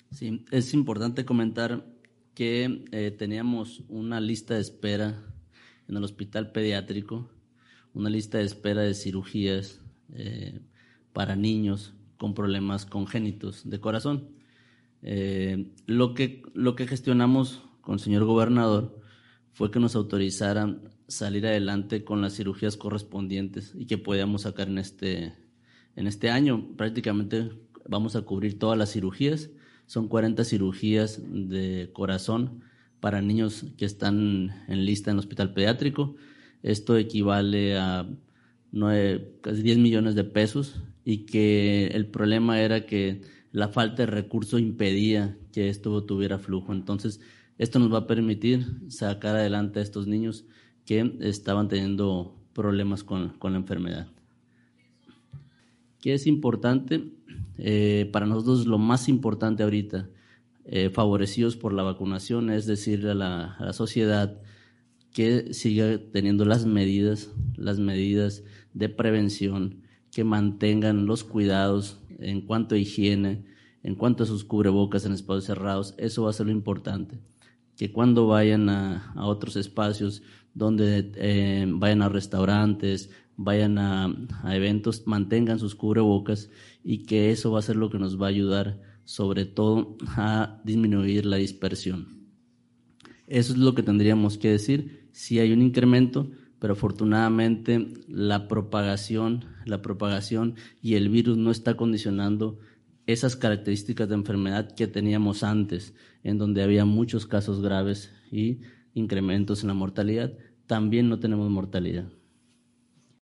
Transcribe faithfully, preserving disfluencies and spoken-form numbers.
Sí, es importante comentar que eh, teníamos una lista de espera en el hospital pediátrico, una lista de espera de cirugías eh, para niños con problemas congénitos de corazón. Eh, lo que, lo que gestionamos con el señor gobernador fue que nos autorizaran salir adelante con las cirugías correspondientes y que podíamos sacar en este, en este año. Prácticamente vamos a cubrir todas las cirugías. Son cuarenta cirugías de corazón para niños que están en lista en el hospital pediátrico. Esto equivale a nueve, casi diez millones de pesos, y que el problema era que la falta de recursos impedía que esto tuviera flujo. Entonces, esto nos va a permitir sacar adelante a estos niños que estaban teniendo problemas con, con la enfermedad. ¿Qué es importante? Eh, para nosotros lo más importante ahorita, eh, favorecidos por la vacunación, es decirle a la, a la sociedad que siga teniendo las medidas, las medidas de prevención, que mantengan los cuidados en cuanto a higiene, en cuanto a sus cubrebocas en espacios cerrados. Eso va a ser lo importante. Que cuando vayan a, a otros espacios, donde eh, vayan a restaurantes, vayan a, a eventos, mantengan sus cubrebocas, y que eso va a ser lo que nos va a ayudar sobre todo a disminuir la dispersión. Eso es lo que tendríamos que decir. Sí hay un incremento, pero afortunadamente la propagación, la propagación y el virus no está condicionando esas características de enfermedad que teníamos antes, en donde había muchos casos graves y incrementos en la mortalidad. También no tenemos mortalidad.